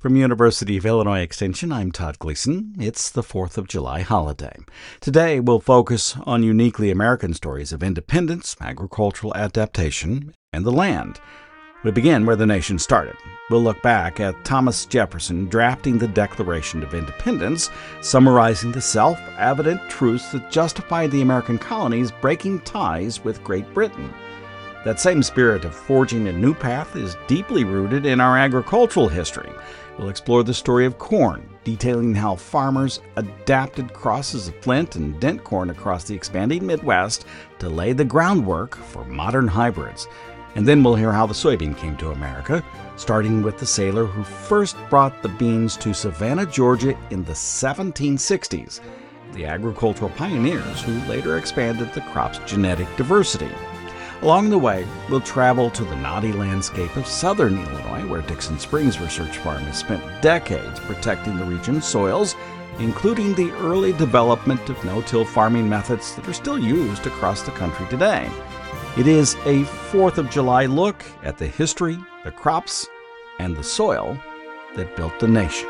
From University of Illinois Extension, I'm Todd Gleason. It's the 4th of July holiday. Today, we'll focus on uniquely American stories of independence, agricultural adaptation, and the land. We begin where the nation started. We'll look back at Thomas Jefferson drafting the Declaration of Independence, summarizing the self-evident truths that justify the American colonies breaking ties with Great Britain. That same spirit of forging a new path is deeply rooted in our agricultural history. We'll explore the story of corn, detailing how farmers adapted crosses of flint and dent corn across the expanding Midwest to lay the groundwork for modern hybrids. And then we'll hear how the soybean came to America, starting with the sailor who first brought the beans to Savannah, Georgia in the 1760s, the agricultural pioneers who later expanded the crop's genetic diversity. Along the way, we'll travel to the knotty landscape of southern Illinois, where Dixon Springs Research Farm has spent decades protecting the region's soils, including the early development of no-till farming methods that are still used across the country today. It is a 4th of July look at the history, the crops, and the soil that built the nation.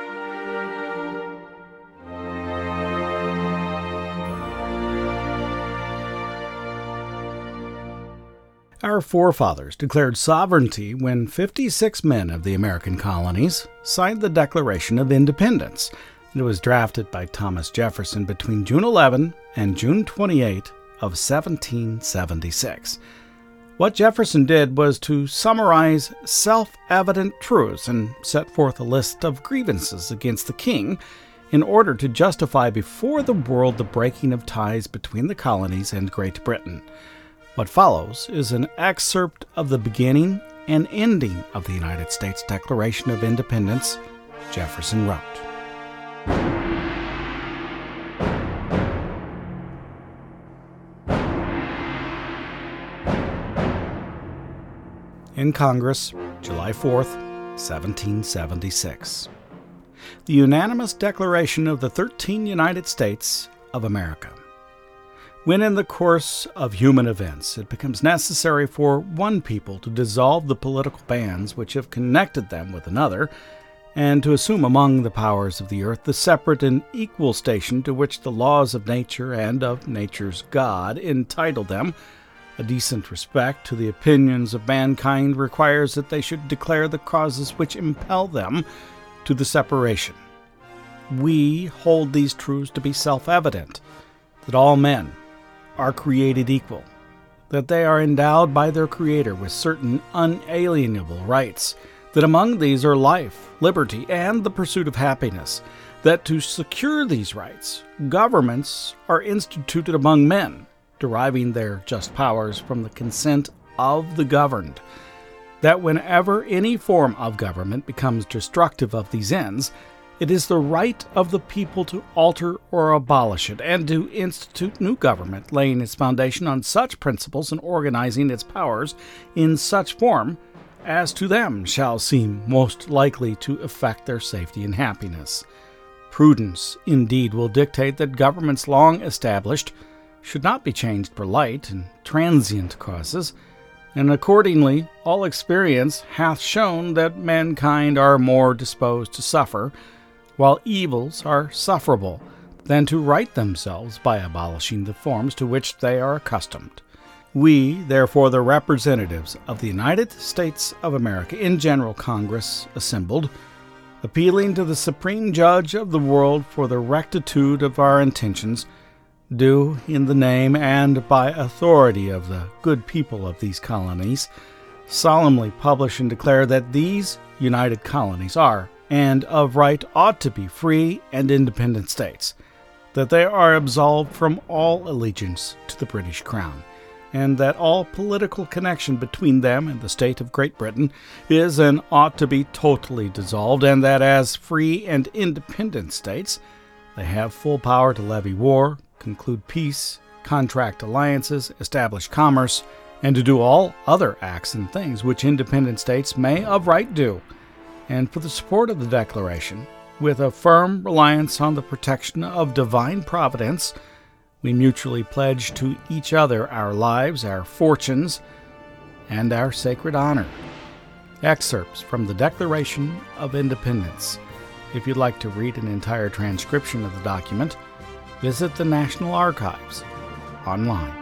Our forefathers declared sovereignty when 56 men of the American colonies signed the Declaration of Independence. It was drafted by Thomas Jefferson between June 11 and June 28 of 1776. What Jefferson did was to summarize self-evident truths and set forth a list of grievances against the king in order to justify before the world the breaking of ties between the colonies and Great Britain. What follows is an excerpt of the beginning and ending of the United States Declaration of Independence Jefferson wrote. In Congress, July 4th, 1776. The unanimous declaration of the 13 United States of America. When in the course of human events it becomes necessary for one people to dissolve the political bands which have connected them with another, and to assume among the powers of the earth the separate and equal station to which the laws of nature and of nature's God entitle them, a decent respect to the opinions of mankind requires that they should declare the causes which impel them to the separation. We hold these truths to be self-evident, that all men are created equal, that they are endowed by their Creator with certain unalienable rights, that among these are life, liberty, and the pursuit of happiness, that to secure these rights, governments are instituted among men, deriving their just powers from the consent of the governed, that whenever any form of government becomes destructive of these ends, it is the right of the people to alter or abolish it, and to institute new government, laying its foundation on such principles and organizing its powers in such form as to them shall seem most likely to effect their safety and happiness. Prudence, indeed, will dictate that governments long established should not be changed for light and transient causes, and accordingly all experience hath shown that mankind are more disposed to suffer, while evils are sufferable, than to right themselves by abolishing the forms to which they are accustomed. We, therefore, the representatives of the United States of America in General Congress assembled, appealing to the Supreme Judge of the world for the rectitude of our intentions, do, in the name and by authority of the good people of these colonies, solemnly publish and declare that these united colonies are, and of right ought to be, free and independent states, that they are absolved from all allegiance to the British Crown, and that all political connection between them and the state of Great Britain is and ought to be totally dissolved, and that as free and independent states they have full power to levy war, conclude peace, contract alliances, establish commerce, and to do all other acts and things which independent states may of right do. And for the support of the Declaration, with a firm reliance on the protection of divine providence, we mutually pledge to each other our lives, our fortunes, and our sacred honor. excerpts from the Declaration of Independence. If you'd like to read an entire transcription of the document, visit the National Archives online.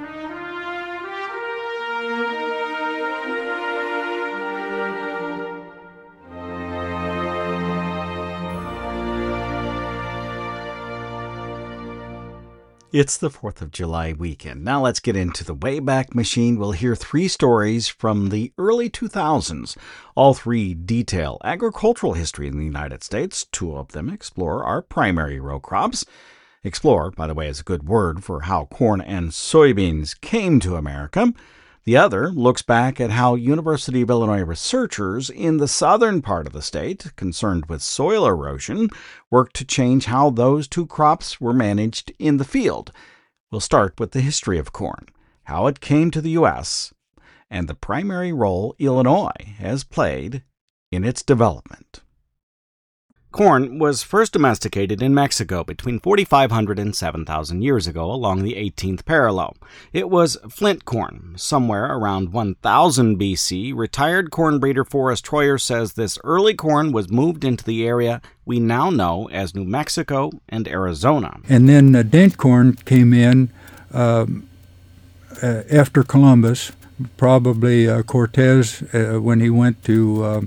It's the 4th of July weekend. Now let's get into the Wayback Machine. We'll hear 3 stories from the early 2000s. All 3 detail agricultural history in the United States. 2 of them explore our primary row crops. Explore, by the way, is a good word for how corn and soybeans came to America. The other looks back at how University of Illinois researchers in the southern part of the state, concerned with soil erosion, worked to change how those 2 crops were managed in the field. We'll start with the history of corn, how it came to the U.S., and the primary role Illinois has played in its development. Corn was first domesticated in Mexico between 4,500 and 7,000 years ago along the 18th parallel. It was flint corn. Somewhere around 1000 BC, retired corn breeder Forrest Troyer says this early corn was moved into the area we now know as New Mexico and Arizona. And then dent corn came in after Columbus, probably Cortez when he went to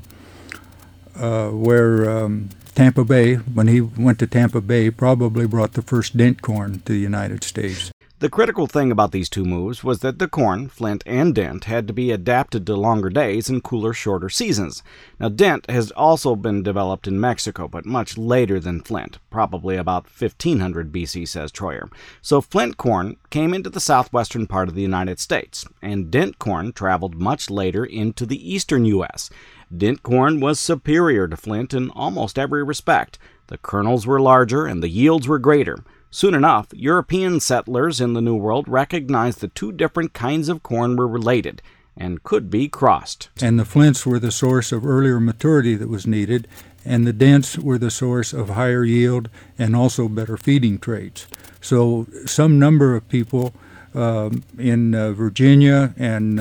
Tampa Bay, when he went to Tampa Bay, probably brought the first dent corn to the United States. The critical thing about these 2 moves was that the corn, flint and dent, had to be adapted to longer days and cooler, shorter seasons. Now, dent has also been developed in Mexico, but much later than flint, probably about 1500 BC, says Troyer. So flint corn came into the southwestern part of the United States, and dent corn traveled much later into the eastern U.S. Dent corn was superior to flint in almost every respect. The kernels were larger and the yields were greater. Soon enough, European settlers in the New World recognized the 2 different kinds of corn were related and could be crossed. And the flints were the source of earlier maturity that was needed, and the dents were the source of higher yield and also better feeding traits. So some number of people in Virginia and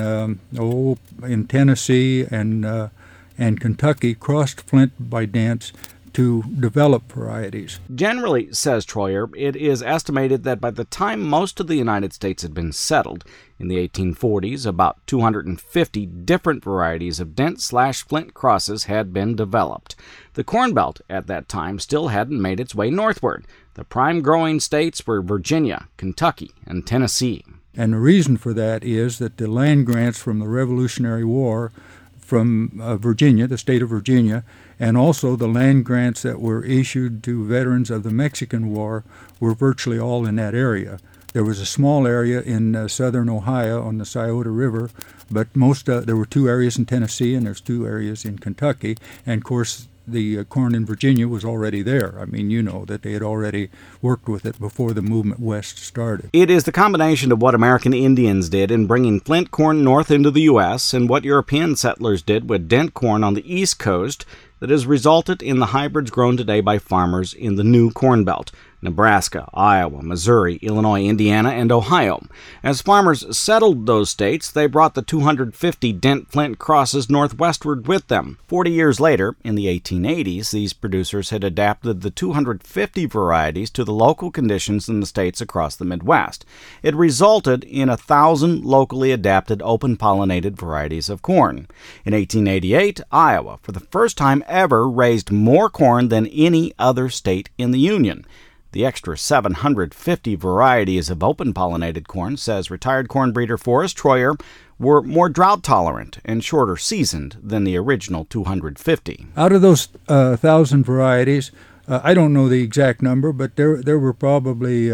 in Tennessee and Kentucky crossed flint by dents to develop varieties. Generally, says Troyer, it is estimated that by the time most of the United States had been settled, in the 1840s, about 250 different varieties of dent/flint crosses had been developed. The Corn Belt at that time still hadn't made its way northward. The prime growing states were Virginia, Kentucky, and Tennessee. And the reason for that is that the land grants from the Revolutionary War from Virginia, the state of Virginia, and also the land grants that were issued to veterans of the Mexican War were virtually all in that area. There was a small area in southern Ohio on the Scioto River, but there were 2 areas in Tennessee and there's 2 areas in Kentucky, and of course the corn in Virginia was already there. I mean, you know that they had already worked with it before the movement west started. It is the combination of what American Indians did in bringing flint corn north into the U.S. and what European settlers did with dent corn on the East Coast that has resulted in the hybrids grown today by farmers in the new Corn Belt. Nebraska, Iowa, Missouri, Illinois, Indiana, and Ohio. As farmers settled those states, they brought the 250 dent-flint crosses northwestward with them. 40 years later, in the 1880s, these producers had adapted the 250 varieties to the local conditions in the states across the Midwest. It resulted in 1,000 locally adapted open-pollinated varieties of corn. In 1888, Iowa, for the first time ever, raised more corn than any other state in the Union. The extra 750 varieties of open-pollinated corn, says retired corn breeder Forrest Troyer, were more drought-tolerant and shorter seasoned than the original 250. Out of those 1,000 varieties, I don't know the exact number, but there were probably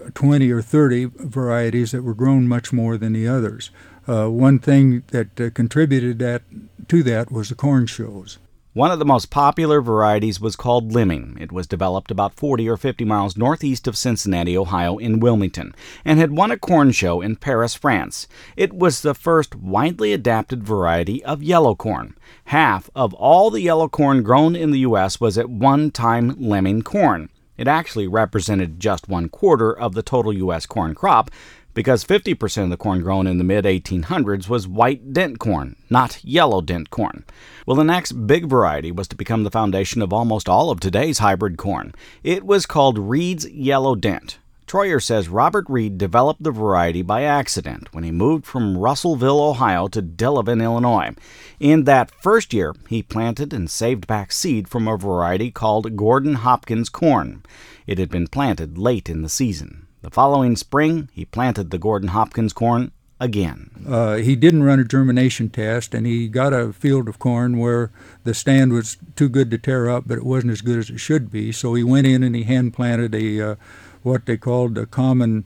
20 or 30 varieties that were grown much more than the others. One thing that contributed to that was the corn shows. One of the most popular varieties was called Liming. It was developed about 40 or 50 miles northeast of Cincinnati, Ohio, in Wilmington, and had won a corn show in Paris, France. It was the first widely adapted variety of yellow corn. Half of all the yellow corn grown in the U.S. was at one time Liming corn. It actually represented just 1/4 of the total U.S. corn crop. because 50% of the corn grown in the mid-1800s was white dent corn, not yellow dent corn. Well, the next big variety was to become the foundation of almost all of today's hybrid corn. It was called Reed's Yellow Dent. Troyer says Robert Reed developed the variety by accident when he moved from Russellville, Ohio to Delavan, Illinois. In that first year, he planted and saved back seed from a variety called Gordon Hopkins corn. It had been planted late in the season. The following spring, he planted the Gordon Hopkins corn again. He didn't run a germination test, and he got a field of corn where the stand was too good to tear up, but it wasn't as good as it should be. So he went in and he hand-planted what they called a common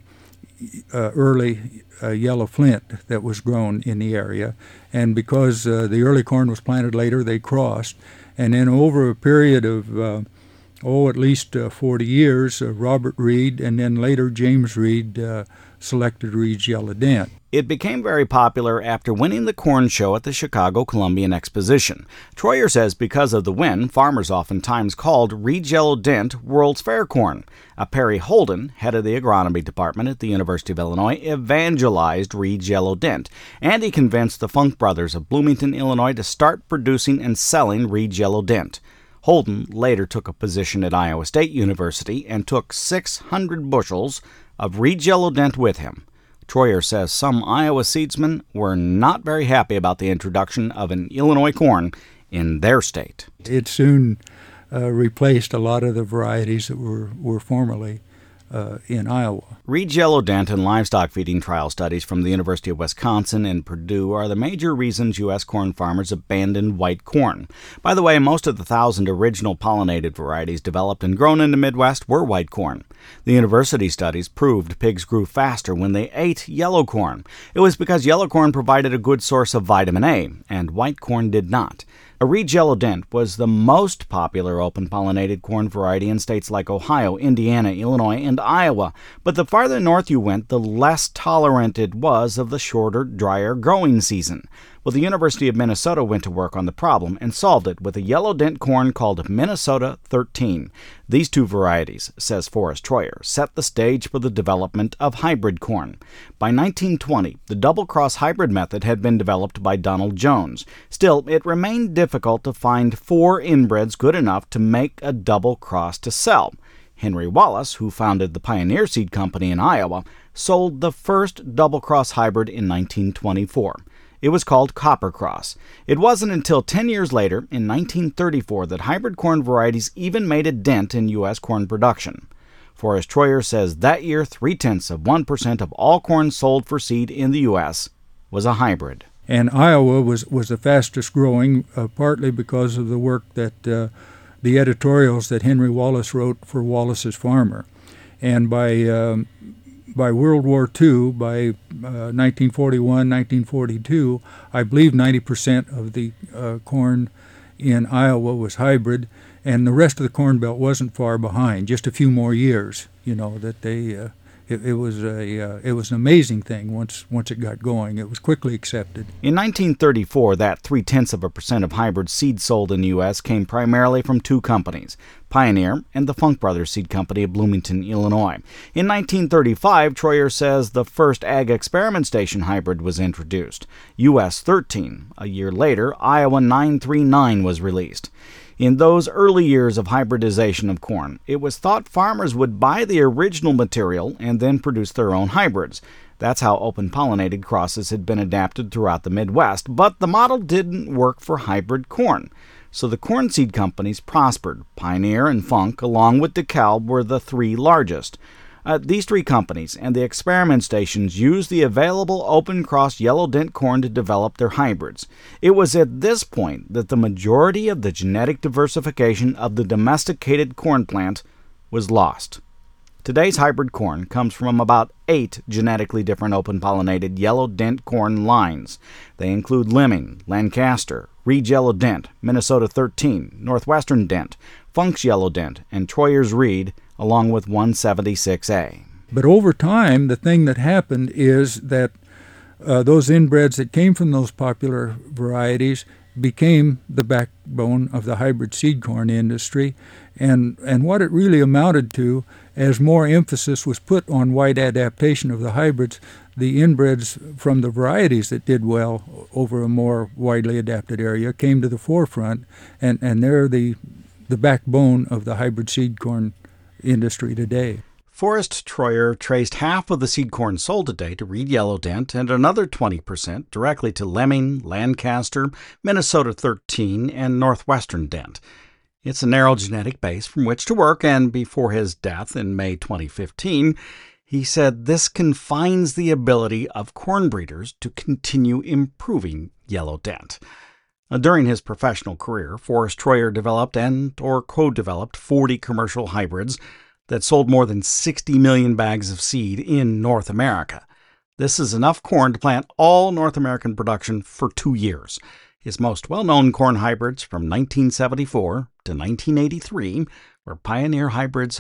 early yellow flint that was grown in the area. And because the early corn was planted later, they crossed. And then over a period of at least 40 years, Robert Reed and then later James Reed selected Reed's Yellow Dent. It became very popular after winning the corn show at the Chicago Columbian Exposition. Troyer says because of the win, farmers oftentimes called Reed's Yellow Dent World's Fair corn. Perry Holden, head of the agronomy department at the University of Illinois, evangelized Reed's Yellow Dent, and he convinced the Funk brothers of Bloomington, Illinois to start producing and selling Reed's Yellow Dent. Holden later took a position at Iowa State University and took 600 bushels of Reed's Yellow Dent with him. Troyer says some Iowa seedsmen were not very happy about the introduction of an Illinois corn in their state. It soon replaced a lot of the varieties that were formerly in Iowa. Reed's Yellow Dent and livestock feeding trial studies from the University of Wisconsin and Purdue are the major reasons U.S. corn farmers abandoned white corn. By the way, most of the 1,000 original pollinated varieties developed and grown in the Midwest were white corn. The university studies proved pigs grew faster when they ate yellow corn. It was because yellow corn provided a good source of vitamin A, and white corn did not. A Reed's Yellow Dent was the most popular open-pollinated corn variety in states like Ohio, Indiana, Illinois, and Iowa. But the farther north you went, the less tolerant it was of the shorter, drier growing season. Well, the University of Minnesota went to work on the problem and solved it with a yellow dent corn called Minnesota 13. These two varieties, says Forrest Troyer, set the stage for the development of hybrid corn. By 1920, the double-cross hybrid method had been developed by Donald Jones. Still, it remained difficult to find 4 inbreds good enough to make a double cross to sell. Henry Wallace, who founded the Pioneer Seed Company in Iowa, sold the first double-cross hybrid in 1924. It was called Copper Cross. It wasn't until 10 years later, in 1934, that hybrid corn varieties even made a dent in U.S. corn production. Forrest Troyer says that year, 0.3% of all corn sold for seed in the U.S. was a hybrid. And Iowa was the fastest growing, partly because of the work that the editorials that Henry Wallace wrote for Wallace's Farmer. And by World War II, by 1941, 1942, I believe 90% of the corn in Iowa was hybrid, and the rest of the Corn Belt wasn't far behind. Just a few more years, that they. It was an amazing thing once it got going. It was quickly accepted. In 1934, that 0.3% of hybrid seed sold in the U.S. came primarily from 2 companies, Pioneer and the Funk Brothers Seed Company of Bloomington, Illinois. In 1935, Troyer says the first Ag Experiment Station hybrid was introduced, US 13. A year later, Iowa 939 was released. In those early years of hybridization of corn, it was thought farmers would buy the original material and then produce their own hybrids. That's how open-pollinated crosses had been adapted throughout the Midwest, but the model didn't work for hybrid corn. So the corn seed companies prospered. Pioneer and Funk, along with DeKalb, were the 3 largest. These 3 companies and the experiment stations used the available open-cross yellow dent corn to develop their hybrids. It was at this point that the majority of the genetic diversification of the domesticated corn plant was lost. Today's hybrid corn comes from about 8 genetically different open-pollinated yellow dent corn lines. They include Lemming, Lancaster, Reed's Yellow Dent, Minnesota 13, Northwestern Dent, Funk's Yellow Dent, and Troyer's Reed, along with 176A. But over time, the thing that happened is that those inbreds that came from those popular varieties became the backbone of the hybrid seed corn industry. And what it really amounted to, as more emphasis was put on wide adaptation of the hybrids, the inbreds from the varieties that did well over a more widely adapted area came to the forefront, and they're the backbone of the hybrid seed corn industry today. Forrest Troyer traced half of the seed corn sold today to Reed Yellow Dent and another 20% directly to Lemming, Lancaster, Minnesota 13, and Northwestern Dent. It's a narrow genetic base from which to work, and before his death in May 2015, he said this confines the ability of corn breeders to continue improving Yellow Dent. During his professional career, Forrest Troyer developed or co-developed 40 commercial hybrids that sold more than 60 million bags of seed in North America. This is enough corn to plant all North American production for 2 years. His most well-known corn hybrids from 1974 to 1983 were Pioneer Hybrids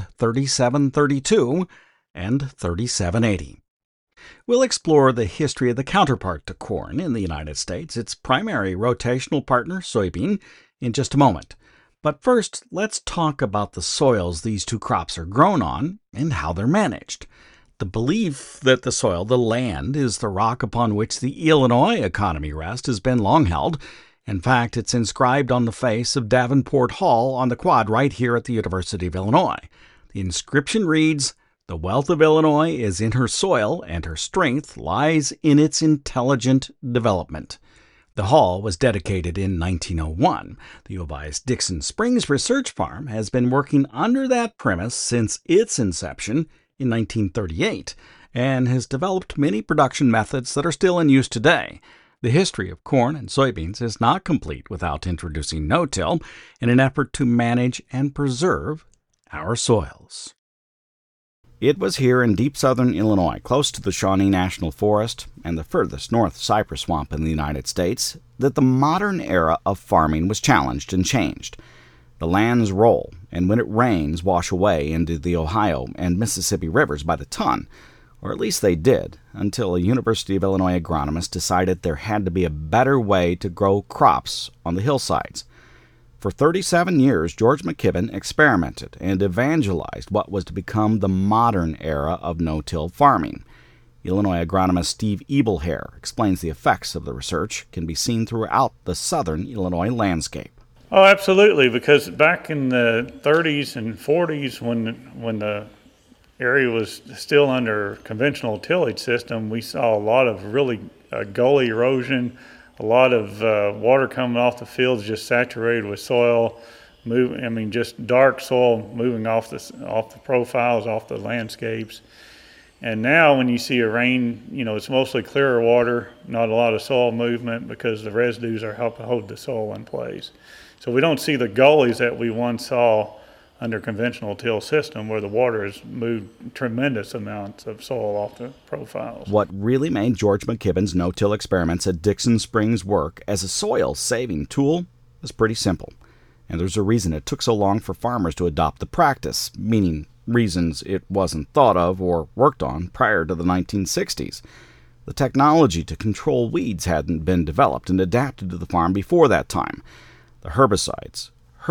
3732 and 3780. We'll explore the history of the counterpart to corn in the United States, its primary rotational partner, soybean, in just a moment. But first, let's talk about the soils these two crops are grown on and how they're managed. The belief that the soil, the land, is the rock upon which the Illinois economy rests has been long held. In fact, it's inscribed on the face of Davenport Hall on the quad right here at the University of Illinois. The inscription reads, "The wealth of Illinois is in her soil, and her strength lies in its intelligent development." The hall was dedicated in 1901. The U of I's Dixon Springs Research Farm has been working under that premise since its inception in 1938 and has developed many production methods that are still in use today. The history of corn and soybeans is not complete without introducing no-till in an effort to manage and preserve our soils. It was here in deep southern Illinois, close to the Shawnee National Forest and the furthest north cypress swamp in the United States, that the modern era of farming was challenged and changed. The lands roll, and when it rains, wash away into the Ohio and Mississippi rivers by the ton, or at least they did, until a University of Illinois agronomist decided there had to be a better way to grow crops on the hillsides. For 37 years, George McKibben experimented and evangelized what was to become the modern era of no-till farming. Illinois agronomist Steve Ebelhair explains the effects of the research can be seen throughout the southern Illinois landscape. Oh, absolutely, because back in the 30s and 40s, when the area was still under conventional tillage system, we saw a lot of really gully erosion, a lot of water coming off the fields just saturated with soil, just dark soil moving off the profiles, off the landscapes. And now when you see a rain, it's mostly clearer water, not a lot of soil movement because the residues are helping hold the soil in place. So we don't see the gullies that we once saw under conventional till system where the water has moved tremendous amounts of soil off the profiles. What really made George McKibben's no-till experiments at Dixon Springs work as a soil-saving tool is pretty simple. And there's a reason it took so long for farmers to adopt the practice, meaning reasons it wasn't thought of or worked on prior to the 1960s. The technology to control weeds hadn't been developed and adapted to the farm before that time. The herbicides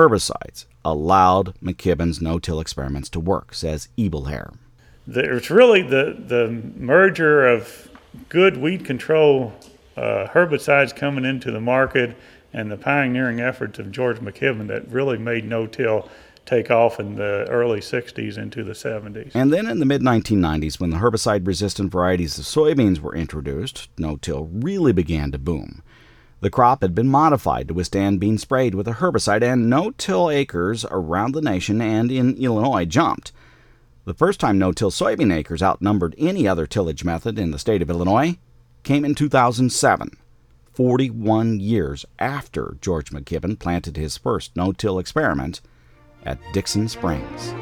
allowed McKibben's no-till experiments to work, says Ebelhair. It's really the merger of good weed control herbicides coming into the market and the pioneering efforts of George McKibben that really made no-till take off in the early 60s into the 70s. And then in the mid-1990s, when the herbicide-resistant varieties of soybeans were introduced, no-till really began to boom. The crop had been modified to withstand being sprayed with a herbicide, and no-till acres around the nation and in Illinois jumped. The first time no-till soybean acres outnumbered any other tillage method in the state of Illinois came in 2007, 41 years after George McKibben planted his first no-till experiment at Dixon Springs.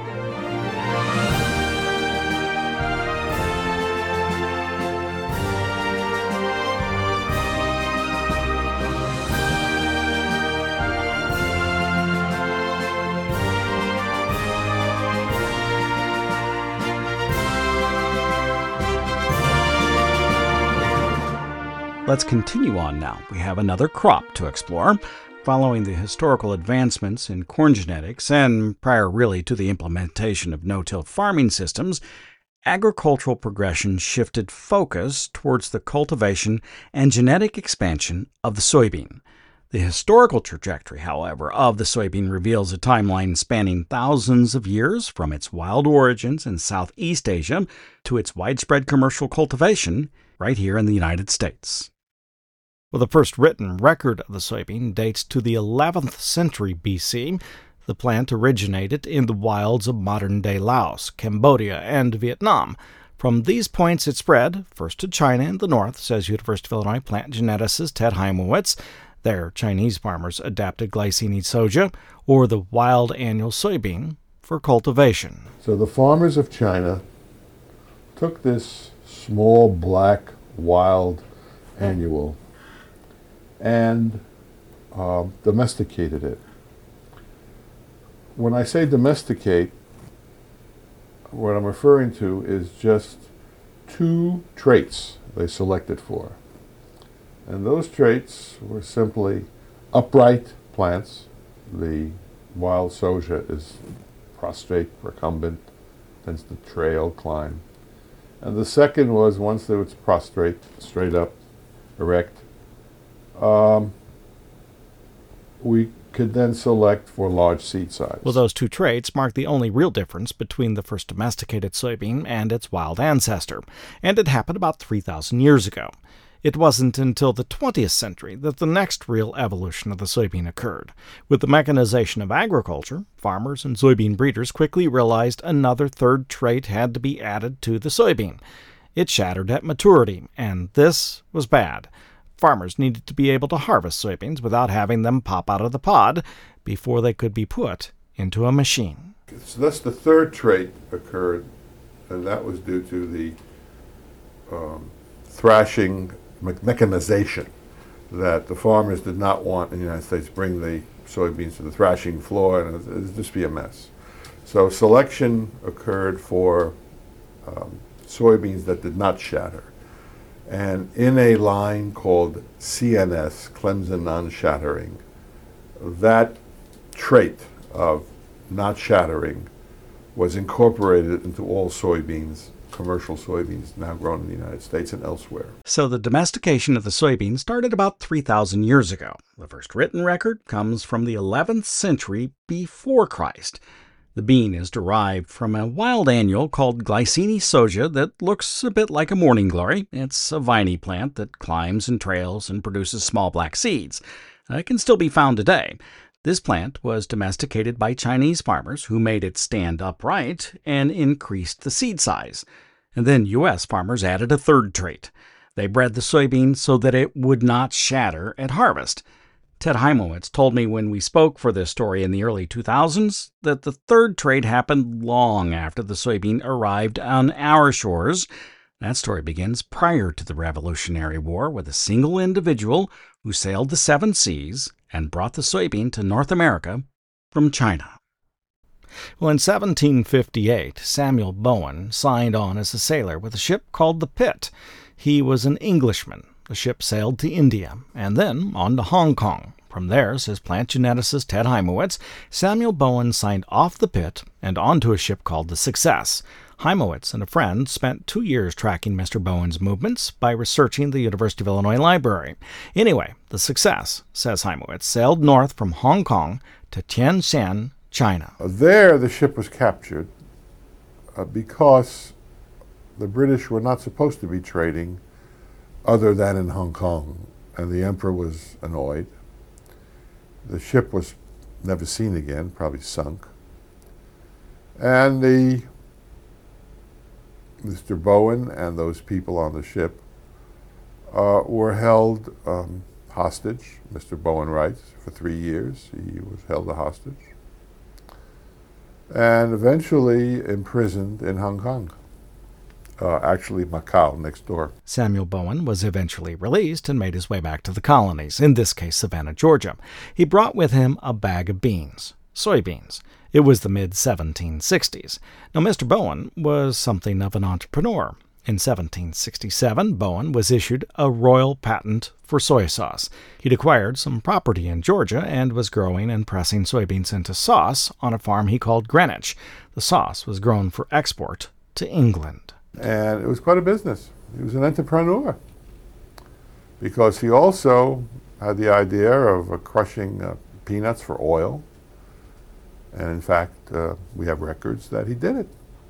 Let's continue on now. We have another crop to explore. Following the historical advancements in corn genetics, and prior really to the implementation of no-till farming systems, agricultural progression shifted focus towards the cultivation and genetic expansion of the soybean. The historical trajectory, however, of the soybean reveals a timeline spanning thousands of years from its wild origins in Southeast Asia to its widespread commercial cultivation right here in the United States. Well, the first written record of the soybean dates to the 11th century BC. The plant originated in the wilds of modern-day Laos, Cambodia, and Vietnam. From these points it spread, first to China in the north, says University of Illinois plant geneticist Ted Heimowitz. There, Chinese farmers adapted Glycine soja, or the wild annual soybean, for cultivation. So the farmers of China took this small black wild annual and domesticated it. When I say domesticate, what I'm referring to is just two traits they selected for. And those traits were simply upright plants. The wild soja is prostrate, recumbent, tends to trail, climb. And the second was once it was prostrate, straight up, erect, we could then select for large seed size. Well, those two traits mark the only real difference between the first domesticated soybean and its wild ancestor, and it happened about 3,000 years ago. It wasn't until the 20th century that the next real evolution of the soybean occurred. With the mechanization of agriculture, farmers and soybean breeders quickly realized another third trait had to be added to the soybean. It shattered at maturity, and this was bad. Farmers needed to be able to harvest soybeans without having them pop out of the pod before they could be put into a machine. So thus the third trait occurred, and that was due to the thrashing mechanization that the farmers did not want in the United States bring the soybeans to the thrashing floor, and it would just be a mess. So selection occurred for soybeans that did not shatter. And in a line called CNS, Clemson non-shattering, that trait of not shattering was incorporated into all soybeans, commercial soybeans now grown in the United States and elsewhere. So the domestication of the soybean started about 3,000 years ago. The first written record comes from the 11th century before Christ. The bean is derived from a wild annual called Glycine soja that looks a bit like a morning glory. It's a viney plant that climbs and trails and produces small black seeds. It can still be found today. This plant was domesticated by Chinese farmers who made it stand upright and increased the seed size. And then U.S. farmers added a third trait. They bred the soybean so that it would not shatter at harvest. Ted Heimowitz told me when we spoke for this story in the early 2000s that the third trait happened long after the soybean arrived on our shores. That story begins prior to the Revolutionary War with a single individual who sailed the 7 seas and brought the soybean to North America from China. Well, in 1758, Samuel Bowen signed on as a sailor with a ship called the Pitt. He was an Englishman. The ship sailed to India and then on to Hong Kong. From there, says plant geneticist Ted Heimowitz, Samuel Bowen signed off the Pitt and onto a ship called the Success. Heimowitz and a friend spent 2 years tracking Mr. Bowen's movements by researching the University of Illinois Library. Anyway, the Success, says Heimowitz, sailed north from Hong Kong to Tianshan, China. There, the ship was captured because the British were not supposed to be trading other than in Hong Kong, and the emperor was annoyed. The ship was never seen again, probably sunk. And Mr. Bowen and those people on the ship were held hostage, Mr. Bowen writes, for 3 years. He was held a hostage. And eventually imprisoned in Hong Kong. Actually Macau, next door. Samuel Bowen was eventually released and made his way back to the colonies, in this case Savannah, Georgia. He brought with him a bag of beans, soybeans. It was the mid-1760s. Now, Mr. Bowen was something of an entrepreneur. In 1767, Bowen was issued a royal patent for soy sauce. He'd acquired some property in Georgia and was growing and pressing soybeans into sauce on a farm he called Greenwich. The sauce was grown for export to England. And it was quite a business. He was an entrepreneur because he also had the idea of crushing peanuts for oil. And in fact, we have records that he did it.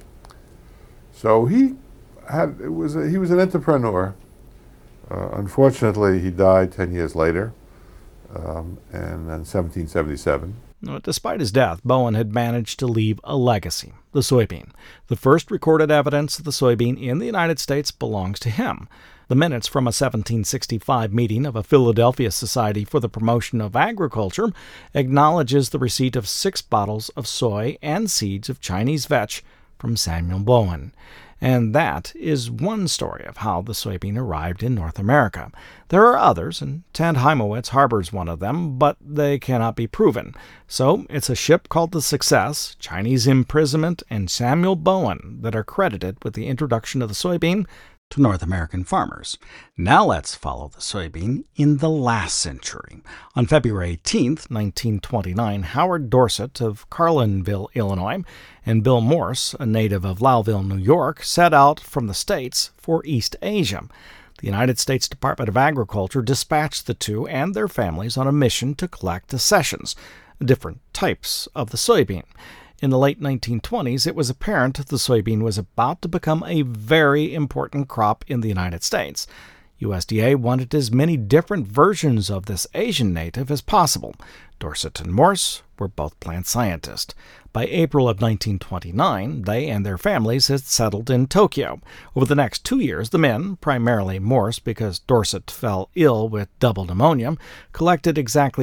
So he was an entrepreneur. Unfortunately, he died 10 years later, and in 1777. Despite his death, Bowen had managed to leave a legacy, the soybean. The first recorded evidence of the soybean in the United States belongs to him. The minutes from a 1765 meeting of a Philadelphia Society for the Promotion of Agriculture acknowledges the receipt of 6 bottles of soy and seeds of Chinese vetch from Samuel Bowen. And that is one story of how the soybean arrived in North America. There are others, and Ted Heimowitz harbors one of them, but they cannot be proven. So it's a ship called the Success, Chinese imprisonment, and Samuel Bowen that are credited with the introduction of the soybean to North American farmers. Now let's follow the soybean in the last century. On February 18, 1929, Howard Dorset of Carlinville, Illinois, and Bill Morse, a native of Lowville, New York, set out from the States for East Asia. The United States Department of Agriculture dispatched the two and their families on a mission to collect accessions, different types of the soybean. In the late 1920s, it was apparent the soybean was about to become a very important crop in the United States. USDA wanted as many different versions of this Asian native as possible. Dorset and Morse were both plant scientists. By April of 1929, they and their families had settled in Tokyo. Over the next 2 years, the men, primarily Morse because Dorset fell ill with double pneumonia, collected exactly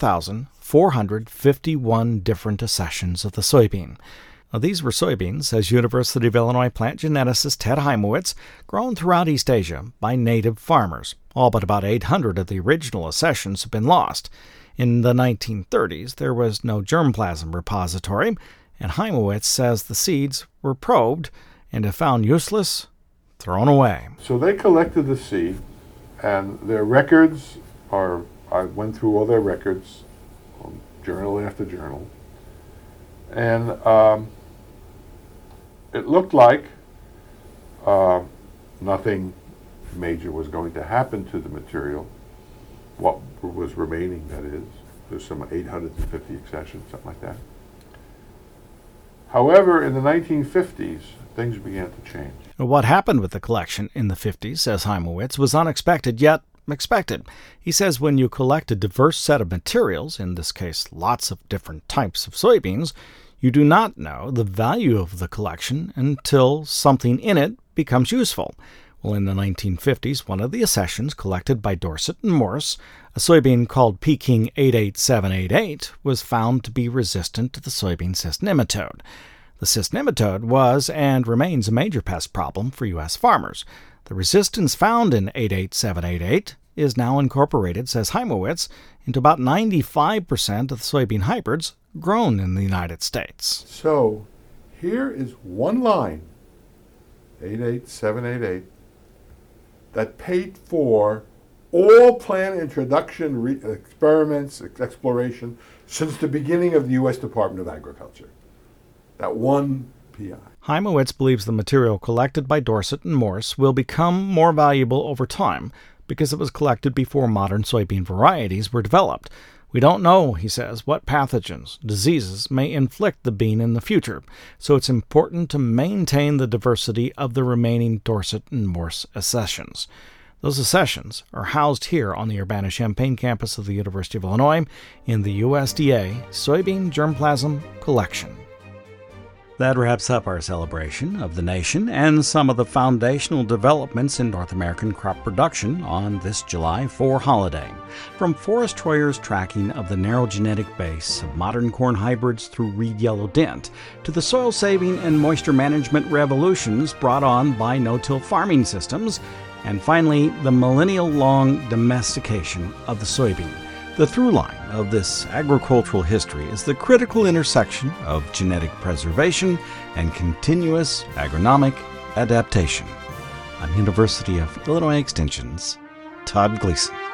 4,451 different accessions of the soybean. Now, these were soybeans, says University of Illinois plant geneticist Ted Heimowitz, grown throughout East Asia by native farmers. All but about 800 of the original accessions have been lost. In the 1930s, there was no germplasm repository, and Heimowitz says the seeds were probed and, if found useless, thrown away. So they collected the seed, and their records I went through all their records, journal after journal, and it looked like nothing major was going to happen to the material. What was remaining, that is. There's some 850 accessions, something like that. However, in the 1950s, things began to change. What happened with the collection in the 50s, says Heimowitz, was unexpected, yet expected. He says when you collect a diverse set of materials, in this case lots of different types of soybeans, you do not know the value of the collection until something in it becomes useful. Well, in the 1950s, one of the accessions collected by Dorset and Morse, a soybean called Peking 88788, was found to be resistant to the soybean cyst nematode. The cyst nematode was and remains a major pest problem for U.S. farmers. The resistance found in 88788 is now incorporated, says Heimowitz, into about 95% of the soybean hybrids grown in the United States. So here is one line, 88788, that paid for all plant introduction experiments, exploration, since the beginning of the U.S. Department of Agriculture. That one PI. Heimowitz believes the material collected by Dorset and Morse will become more valuable over time because it was collected before modern soybean varieties were developed. We don't know, he says, what pathogens, diseases may inflict the bean in the future, so it's important to maintain the diversity of the remaining Dorset and Morse accessions. Those accessions are housed here on the Urbana-Champaign campus of the University of Illinois in the USDA Soybean Germplasm Collection. That wraps up our celebration of the nation and some of the foundational developments in North American crop production on this July 4 holiday. From Forrest Troyer's tracking of the narrow genetic base of modern corn hybrids through Reed Yellow Dent, to the soil saving and moisture management revolutions brought on by no-till farming systems, and finally the millennial-long domestication of the soybean. The through line of this agricultural history is the critical intersection of genetic preservation and continuous agronomic adaptation. I'm University of Illinois Extension's Todd Gleason.